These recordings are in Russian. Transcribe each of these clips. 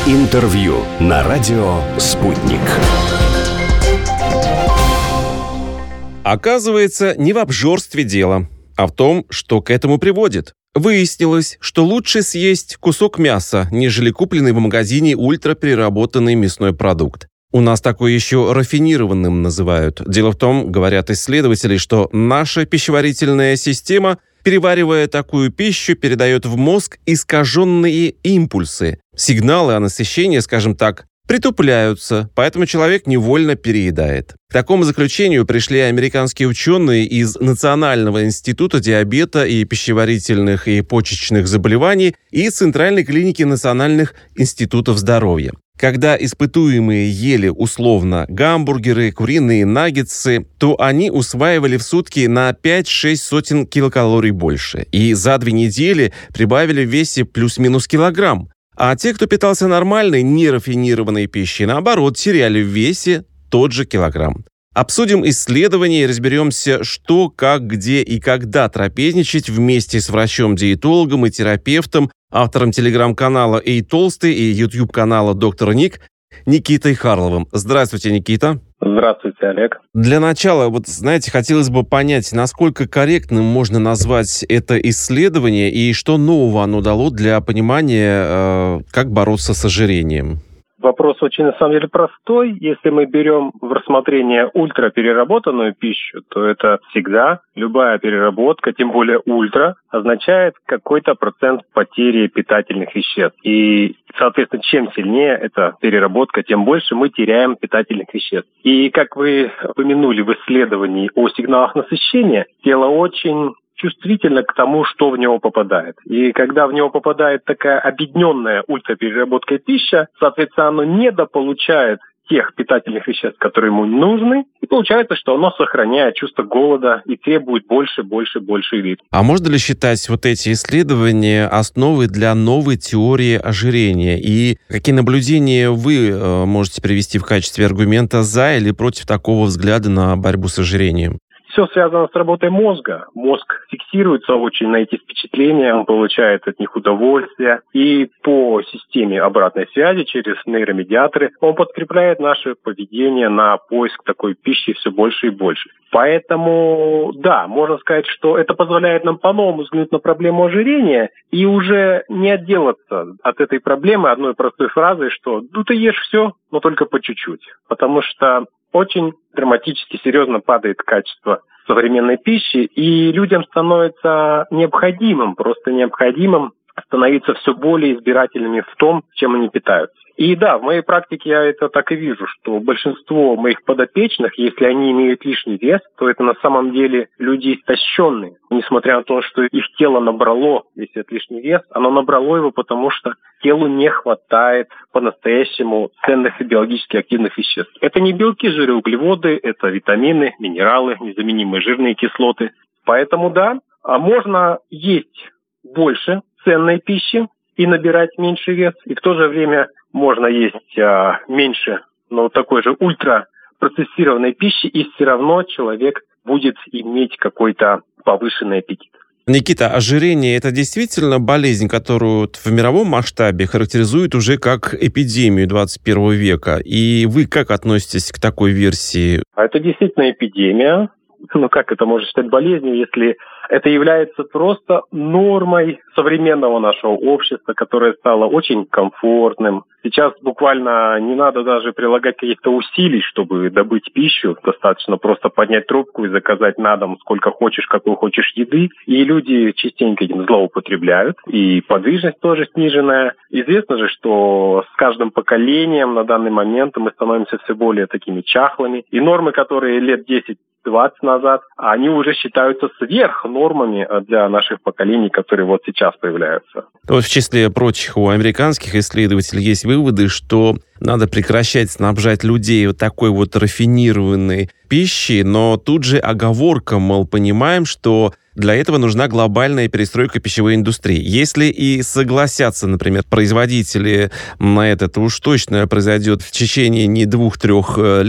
Интервью на радио «Спутник». Оказывается, не в обжорстве дело, а в том, что к этому приводит. Выяснилось, что лучше съесть кусок мяса, нежели купленный в магазине ультрапереработанный мясной продукт. У нас такое еще рафинированным называют. Дело в том, говорят исследователи, что наша пищеварительная система, переваривая такую пищу, передает в мозг искаженные импульсы. Сигналы о насыщении, скажем так, притупляются, поэтому человек невольно переедает. К такому заключению пришли американские ученые из Национального института диабета и пищеварительных и почечных заболеваний и Центральной клиники Национальных институтов здоровья. Когда испытуемые ели условно гамбургеры, куриные наггетсы, то они усваивали в сутки на 5-6 килокалорий больше. И за 2 недели прибавили в весе плюс-минус килограмм. А те, кто питался нормальной, нерафинированной пищей, наоборот, теряли в весе тот же килограмм. Обсудим исследования и разберемся, что, как, где и когда трапезничать вместе с врачом-диетологом и терапевтом, автором телеграм-канала «Эй, толстый» и YouTube-канала «Доктор Ник» Никитой Харловым. Здравствуйте, Никита. Здравствуйте, Олег. Для начала, знаете, хотелось бы понять, насколько корректным можно назвать это исследование и что нового оно дало для понимания, как бороться с ожирением. Вопрос очень, на самом деле, простой. Если мы берем в рассмотрение ультрапереработанную пищу, то это всегда любая переработка, тем более ультра, означает какой-то процент потери питательных веществ. И, соответственно, чем сильнее эта переработка, тем больше мы теряем питательных веществ. И, как вы упомянули в исследовании о сигналах насыщения, тело очень чувствительно к тому, что в него попадает. И когда в него попадает такая объединенная ультрапереработкой пища, соответственно, оно недополучает тех питательных веществ, которые ему нужны, и получается, что оно сохраняет чувство голода и требует больше еды. А можно ли считать вот эти исследования основой для новой теории ожирения? И какие наблюдения вы можете привести в качестве аргумента за или против такого взгляда на борьбу с ожирением? Все связано с работой мозга. Мозг фиксируется очень на эти впечатления, он получает от них удовольствие. И по системе обратной связи через нейромедиаторы он подкрепляет наше поведение на поиск такой пищи все больше и больше. Поэтому, да, можно сказать, что это позволяет нам по-новому взглянуть на проблему ожирения и уже не отделаться от этой проблемы одной простой фразой, что ты ешь все, но только по чуть-чуть. Потому что очень драматически серьезно падает качество современной пищи, и людям становится просто необходимым становиться все более избирательными в том, чем они питаются. И да, в моей практике я это так и вижу, что большинство моих подопечных, если они имеют лишний вес, то это на самом деле люди истощенные. Несмотря на то, что их тело набрало весь этот лишний вес, оно набрало его, потому что телу не хватает по-настоящему ценных и биологически активных веществ. Это не белки, жиры, углеводы, это витамины, минералы, незаменимые жирные кислоты. Поэтому да, можно есть больше ценной пищи и набирать меньший вес, и в то же время можно есть меньше, но такой же ультрапроцессированной пищи, и все равно человек будет иметь какой-то повышенный аппетит. Никита, ожирение – это действительно болезнь, которую в мировом масштабе характеризуют уже как эпидемию 21 века. И вы как относитесь к такой версии? Это действительно эпидемия. Как это можно считать болезнью, если это является просто нормой современного нашего общества, которое стало очень комфортным. Сейчас буквально не надо даже прилагать каких-то усилий, чтобы добыть пищу. Достаточно просто поднять трубку и заказать на дом сколько хочешь, какую хочешь еды. И люди частенько этим злоупотребляют. И подвижность тоже сниженная. Известно же, что с каждым поколением на данный момент мы становимся все более такими чахлыми. И нормы, которые лет 10-20 назад, они уже считаются сверх нормами для наших поколений, которые вот сейчас появляются. В числе прочих у американских исследователей есть выводы, что надо прекращать снабжать людей вот такой вот рафинированной пищей, но тут же оговорка, мол, понимаем, что для этого нужна глобальная перестройка пищевой индустрии. Если и согласятся, например, производители на это, то уж точно произойдет в течение не 2-3 лет.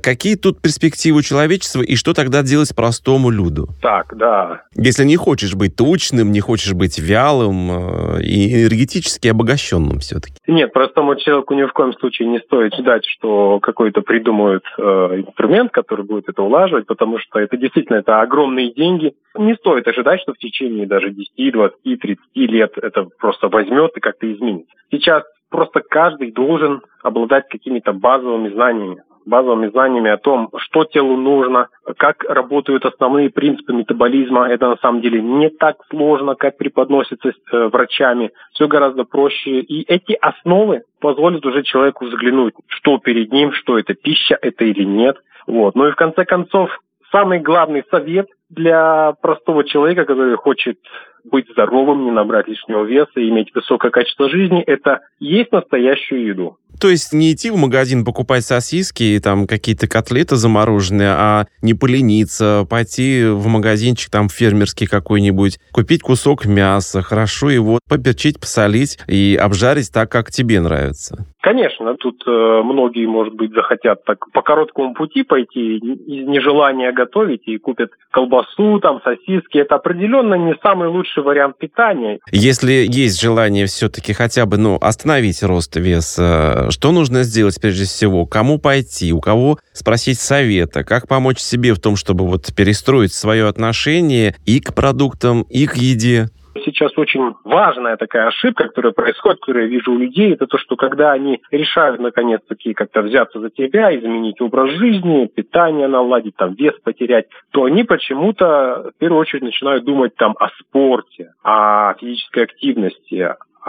Какие тут перспективы у человечества и что тогда делать простому люду? Так, да. Если не хочешь быть тучным, не хочешь быть вялым и энергетически обогащенным все-таки. Нет, простому человеку ни в коем случае не стоит ждать, что какой-то придумают инструмент, который будет это улаживать, потому что это действительно это огромные деньги. Не стоит ожидать, что в течение даже 10, 20, 30 лет это просто возьмет и как-то изменится. Сейчас просто каждый должен обладать какими-то базовыми знаниями о том, что телу нужно, как работают основные принципы метаболизма. Это на самом деле не так сложно, как преподносится врачами. Все гораздо проще. И эти основы позволят уже человеку взглянуть, что перед ним, что это пища, это или нет. Вот. Ну и в конце концов, самый главный совет для простого человека, который хочет быть здоровым, не набрать лишнего веса и иметь высокое качество жизни, это есть настоящую еду. То есть не идти в магазин покупать сосиски и там какие-то котлеты замороженные, а не полениться, пойти в магазинчик там фермерский какой-нибудь, купить кусок мяса, хорошо его поперчить, посолить и обжарить так, как тебе нравится. Конечно, тут многие, может быть, захотят так по короткому пути пойти из нежелания готовить и купят колбасу, там, сосиски. Это определенно не самый лучший вариант питания. Если есть желание все-таки хотя бы, остановить рост веса, что нужно сделать прежде всего? Кому пойти? У кого спросить совета? Как помочь себе в том, чтобы перестроить свое отношение и к продуктам, и к еде? Сейчас очень важная такая ошибка, которая происходит, которую я вижу у людей, это то, что когда они решают наконец-таки как-то взяться за тебя, изменить образ жизни, питание наладить, там, вес потерять, то они почему-то в первую очередь начинают думать там о спорте, о физической активности,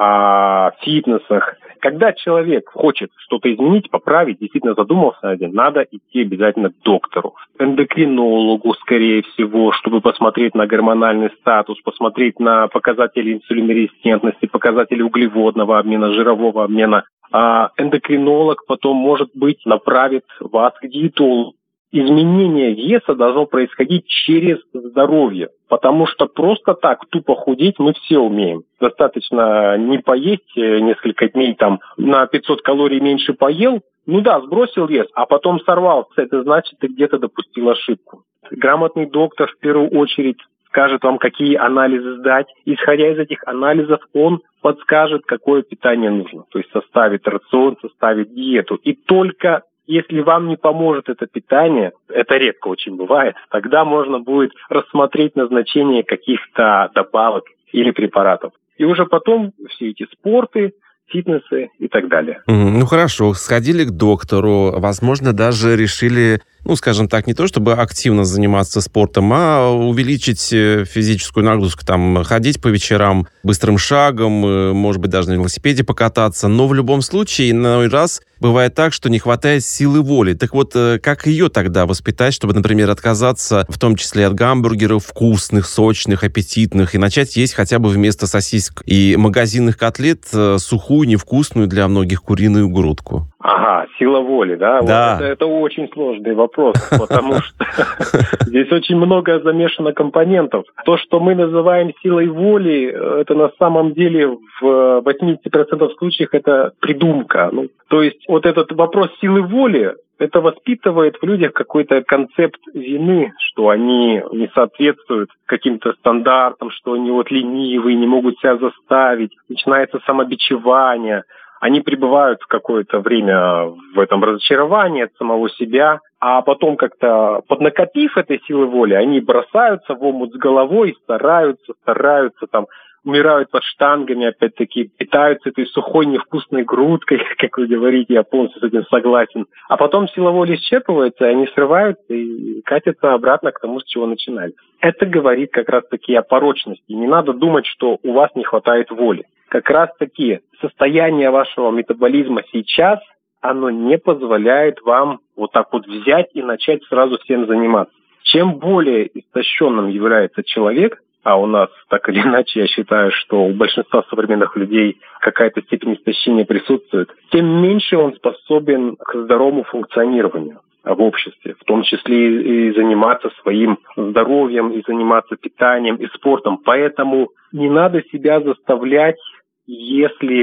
о фитнесах. Когда человек хочет что-то изменить, поправить, действительно задумался один, надо идти обязательно к доктору, эндокринологу, скорее всего, чтобы посмотреть на гормональный статус, посмотреть на показатели инсулинорезистентности, показатели углеводного обмена, жирового обмена. А эндокринолог потом, может быть, направит вас к диетологу. Изменение веса должно происходить через здоровье, потому что просто так тупо худеть мы все умеем. Достаточно не поесть несколько дней, там, на 500 калорий меньше поел, сбросил вес, а потом сорвался. Это значит, ты где-то допустил ошибку. Грамотный доктор в первую очередь скажет вам, какие анализы сдать. Исходя из этих анализов, он подскажет, какое питание нужно. То есть составит рацион, составит диету. И только если вам не поможет это питание, это редко очень бывает, тогда можно будет рассмотреть назначение каких-то добавок или препаратов. И уже потом все эти спорты, фитнесы и так далее. Хорошо, сходили к доктору, возможно, даже решили, скажем так, не то чтобы активно заниматься спортом, а увеличить физическую нагрузку, там, ходить по вечерам быстрым шагом, может быть, даже на велосипеде покататься, но в любом случае, иной раз бывает так, что не хватает силы воли. Так вот, как ее тогда воспитать, чтобы, например, отказаться, в том числе от гамбургеров вкусных, сочных, аппетитных, и начать есть хотя бы вместо сосисок и магазинных котлет сухую, невкусную для многих куриную грудку? Ага, сила воли, да? Да. Вот это очень сложный вопрос, потому что здесь очень много замешано компонентов. То, что мы называем силой воли, это на самом деле в 80% случаев это придумка. То есть вот этот вопрос силы воли, это воспитывает в людях какой-то концепт вины, что они не соответствуют каким-то стандартам, что они ленивые, не могут себя заставить. Начинается самобичевание. Они пребывают в какое-то время в этом разочаровании от самого себя, а потом как-то поднакопив этой силы воли, они бросаются в омут с головой, стараются, там, умирают под штангами, опять-таки, питаются этой сухой невкусной грудкой, как вы говорите, я полностью с этим согласен. А потом сила воли исчерпывается, и они срываются и катятся обратно к тому, с чего начинали. Это говорит как раз-таки о порочности. Не надо думать, что у вас не хватает воли. Как раз-таки состояние вашего метаболизма сейчас, оно не позволяет вам вот так вот взять и начать сразу всем заниматься. Чем более истощенным является человек, а у нас так или иначе, я считаю, что у большинства современных людей какая-то степень истощения присутствует, тем меньше он способен к здоровому функционированию в обществе, в том числе и заниматься своим здоровьем, и заниматься питанием и спортом. Поэтому не надо себя заставлять, если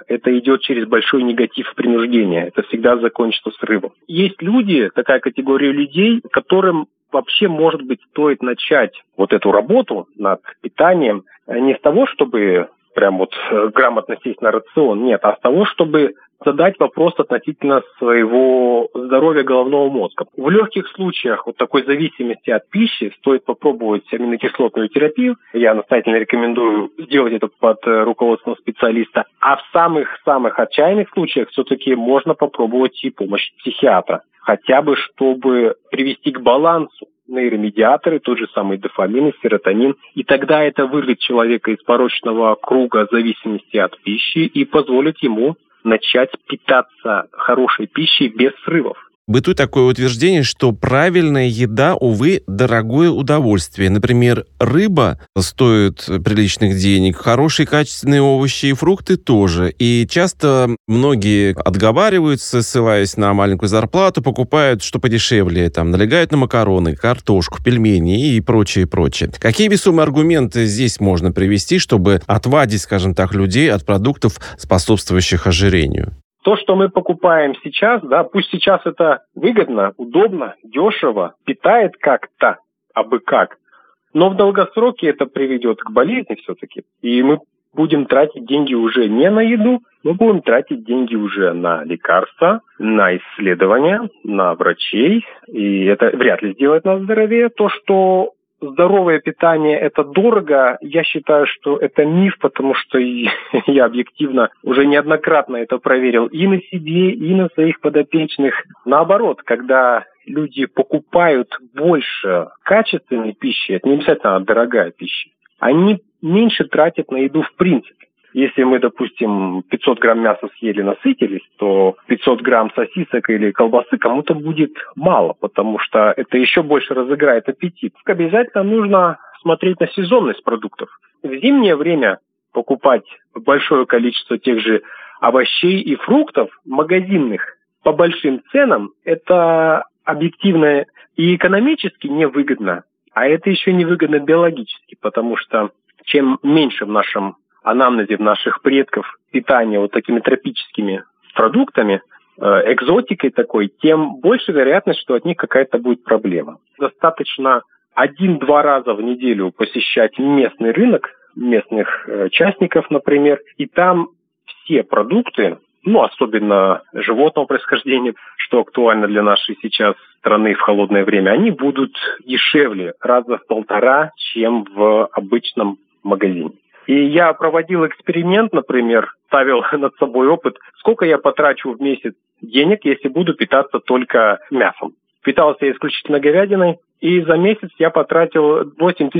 это идет через большой негатив и принуждение. Это всегда закончится срывом. Есть люди, такая категория людей, которым вообще, может быть, стоит начать вот эту работу над питанием не с того, чтобы прям вот грамотно сесть на рацион, нет, а с того, чтобы задать вопрос относительно своего здоровья головного мозга. В легких случаях вот такой зависимости от пищи стоит попробовать аминокислотную терапию. Я настоятельно рекомендую сделать это под руководством специалиста. А в самых-самых отчаянных случаях все-таки можно попробовать и помощь психиатра. Хотя бы, чтобы привести к балансу нейромедиаторы, тот же самый дофамин и серотонин. И тогда это вырвет человека из порочного круга зависимости от пищи и позволит ему начать питаться хорошей пищей без срывов. Бытует такое утверждение, что правильная еда, увы, дорогое удовольствие. Например, рыба стоит приличных денег, хорошие качественные овощи и фрукты тоже. И часто многие отговариваются, ссылаясь на маленькую зарплату, покупают что подешевле, налегают на макароны, картошку, пельмени и прочее. Какие весомые аргументы здесь можно привести, чтобы отвадить, скажем так, людей от продуктов, способствующих ожирению? То, что мы покупаем сейчас, пусть сейчас это выгодно, удобно, дешево, питает как-то, абы как, но в долгосроке это приведет к болезни все-таки. И мы будем тратить деньги уже не на еду, мы будем тратить деньги уже на лекарства, на исследования, на врачей. И это вряд ли сделает нас здоровее. То, что здоровое питание – это дорого, я считаю, что это миф, потому что я объективно уже неоднократно это проверил и на себе, и на своих подопечных. Наоборот, когда люди покупают больше качественной пищи, это не обязательно дорогая пища, они меньше тратят на еду в принципе. Если мы, допустим, 500 грамм мяса съели, насытились, то 500 грамм сосисок или колбасы кому-то будет мало, потому что это еще больше разыграет аппетит. Обязательно нужно смотреть на сезонность продуктов. В зимнее время покупать большое количество тех же овощей и фруктов магазинных по большим ценам – это объективно и экономически невыгодно, а это еще невыгодно биологически, потому что чем меньше в нашем анамнезе наших предков питания вот такими тропическими продуктами, экзотикой такой, тем больше вероятность, что от них какая-то будет проблема. Достаточно 1-2 раза в неделю посещать местный рынок, местных частников, например, и там все продукты, особенно животного происхождения, что актуально для нашей сейчас страны в холодное время, они будут дешевле раза в 1,5, чем в обычном магазине. И я проводил эксперимент, например, ставил над собой опыт, сколько я потрачу в месяц денег, если буду питаться только мясом. Питался я исключительно говядиной, и за месяц я потратил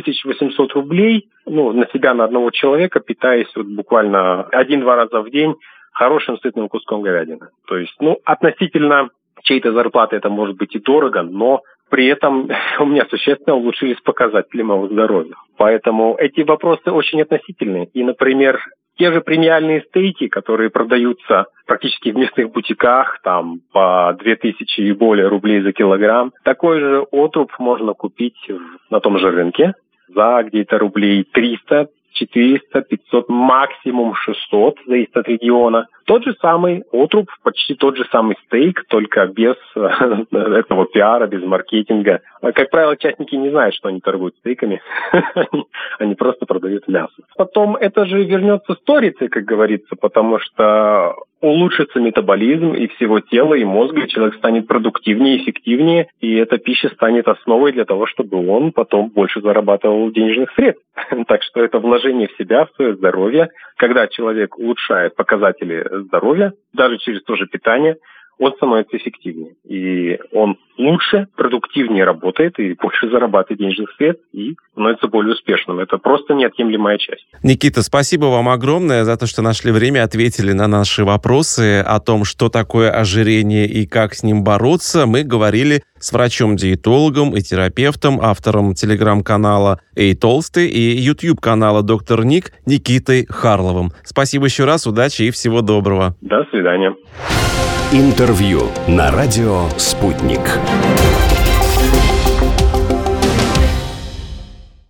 8800 рублей на себя, на одного человека, питаясь буквально 1-2 раза в день хорошим сытным куском говядины. То есть, относительно чьей-то зарплаты это может быть и дорого, но при этом у меня существенно улучшились показатели моего здоровья. Поэтому эти вопросы очень относительные. И, например, те же премиальные стейки, которые продаются практически в местных бутиках, по 2000 и более рублей за килограмм, такой же отруб можно купить на том же рынке за где-то рублей 300, 400, 500, максимум 600, зависит от региона. Тот же самый отруб, почти тот же самый стейк, только без этого пиара, без маркетинга. Как правило, частники не знают, что они торгуют стейками. Они просто продают мясо. Потом это же вернется сторицей, как говорится, потому что улучшится метаболизм и всего тела, и мозга, и человек станет продуктивнее, эффективнее, и эта пища станет основой для того, чтобы он потом больше зарабатывал денежных средств. Так что это вложение в себя, в свое здоровье. Когда человек улучшает показатели здоровья, даже через то же питание, он становится эффективнее. И он лучше, продуктивнее работает и больше зарабатывает денежных средств и становится более успешным. Это просто неотъемлемая часть. Никита, спасибо вам огромное за то, что нашли время, ответили на наши вопросы о том, что такое ожирение и как с ним бороться. Мы говорили с врачом-диетологом и терапевтом, автором телеграм-канала «Эй, толстый» и YouTube-канала «Доктор Ник» Никитой Харловым. Спасибо еще раз, удачи и всего доброго. До свидания. Интервью на радио «Спутник».